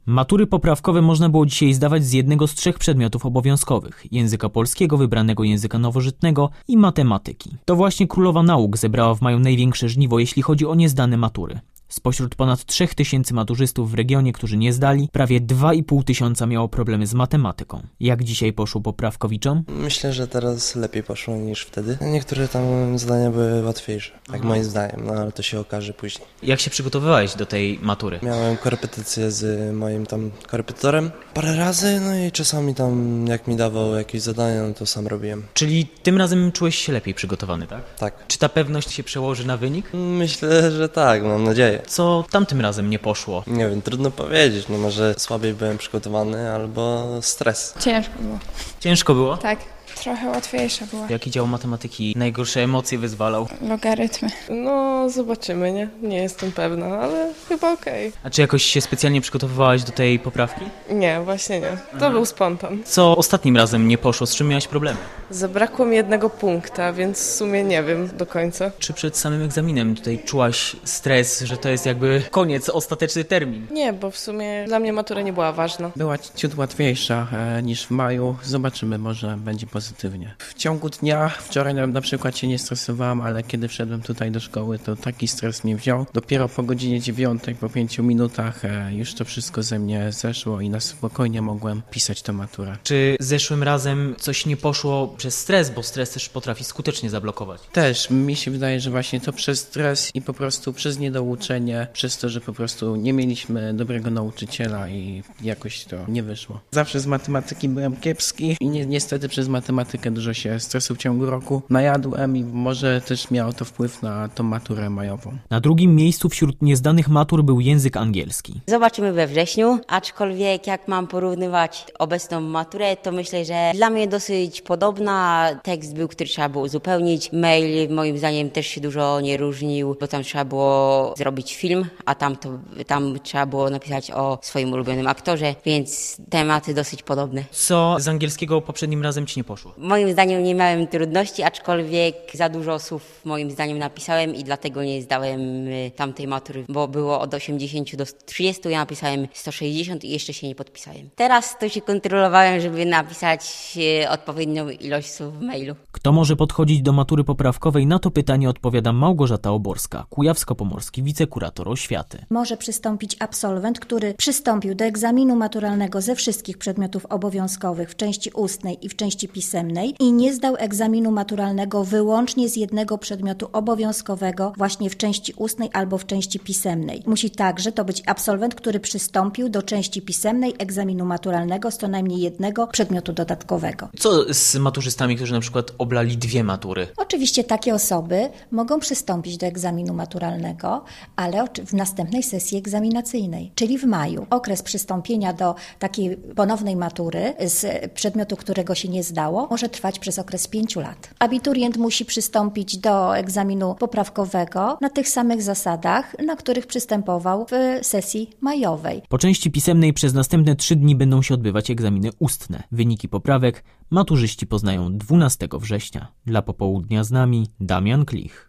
Matury poprawkowe można było dzisiaj zdawać z jednego z 3 przedmiotów obowiązkowych: języka polskiego, wybranego języka nowożytnego i matematyki. To właśnie królowa nauk zebrała w maju największe żniwo, jeśli chodzi o niezdane matury. Spośród ponad 3000 maturzystów w regionie, którzy nie zdali, prawie 2500 miało problemy z matematyką. Jak dzisiaj poszło poprawkowiczom? Myślę, że teraz lepiej poszło niż wtedy. Niektóre tam zadania były łatwiejsze, tak moim zdaniem, ale to się okaże później. Jak się przygotowywałeś do tej matury? Miałem korepetycję z moim tam korepetytorem parę razy, no i czasami tam jak mi dawał jakieś zadania, no to sam robiłem. Czyli tym razem czułeś się lepiej przygotowany, tak? Tak. Czy ta pewność się przełoży na wynik? Myślę, że tak, mam nadzieję. Co tamtym razem nie poszło? Nie wiem, trudno powiedzieć, no może słabiej byłem przygotowany albo stres. Ciężko było. Ciężko było? Tak, trochę łatwiejsza była. Jaki dział matematyki najgorsze emocje wyzwalał? Logarytmy. No, zobaczymy, nie? Nie jestem pewna, ale chyba okej. A czy jakoś się specjalnie przygotowywałaś do tej poprawki? Nie, właśnie nie. To był spontan. Co ostatnim razem nie poszło? Z czym miałaś problemy? Zabrakło mi 1 punkta, więc w sumie nie wiem do końca. Czy przed samym egzaminem tutaj czułaś stres, że to jest jakby koniec, ostateczny termin? Nie, bo w sumie dla mnie matura nie była ważna. Była ciut łatwiejsza niż w maju. Zobaczymy, może będzie pozytywnie. W ciągu dnia, wczoraj na przykład się nie stresowałam, ale kiedy wszedłem tutaj do szkoły, to taki stres mnie wziął. Dopiero po godzinie 9, po 5 minutach już to wszystko ze mnie zeszło i na spokojnie mogłem pisać tę maturę. Czy zeszłym razem coś nie poszło przez stres, bo stres też potrafi skutecznie zablokować? Też mi się wydaje, że właśnie to przez stres i po prostu przez niedouczenie, przez to, że po prostu nie mieliśmy dobrego nauczyciela i jakoś to nie wyszło. Zawsze z matematyki byłem kiepski i niestety przez matematykę dużo się stresu w ciągu roku najadłem i może też miało to wpływ na tą maturę majową. Na drugim miejscu wśród niezdanych matur był język angielski. Zobaczymy we wrześniu, aczkolwiek jak mam porównywać obecną maturę, to myślę, że dla mnie dosyć podobna. Tekst był, który trzeba było uzupełnić. Mail moim zdaniem też się dużo nie różnił, bo tam trzeba było zrobić film, a tam trzeba było napisać o swoim ulubionym aktorze, więc tematy dosyć podobne. Co z angielskiego poprzednim razem ci nie poszło? Moim zdaniem nie miałem trudności, aczkolwiek za dużo słów moim zdaniem napisałem i dlatego nie zdałem tamtej matury, bo było od 80 do 30, ja napisałem 160 i jeszcze się nie podpisałem. Teraz to się kontrolowałem, żeby napisać odpowiednią ilość słów w mailu. Kto może podchodzić do matury poprawkowej? Na to pytanie odpowiada Małgorzata Oborska, kujawsko-pomorski wicekurator oświaty. Może przystąpić absolwent, który przystąpił do egzaminu maturalnego ze wszystkich przedmiotów obowiązkowych w części ustnej i w części pisemnej i nie zdał egzaminu maturalnego wyłącznie z jednego przedmiotu obowiązkowego właśnie w części ustnej albo w części pisemnej. Musi także to być absolwent, który przystąpił do części pisemnej egzaminu maturalnego z co najmniej jednego przedmiotu dodatkowego. Co z maturzystami, którzy na przykład oblali 2 matury? Oczywiście takie osoby mogą przystąpić do egzaminu maturalnego, ale w następnej sesji egzaminacyjnej, czyli w maju. Okres przystąpienia do takiej ponownej matury z przedmiotu, którego się nie zdało, może trwać przez okres 5 lat. Abiturient musi przystąpić do egzaminu poprawkowego na tych samych zasadach, na których przystępował w sesji majowej. Po części pisemnej przez następne 3 dni będą się odbywać egzaminy ustne. Wyniki poprawek maturzyści poznają 12 września. Dla Popołudnia z nami Damian Klich.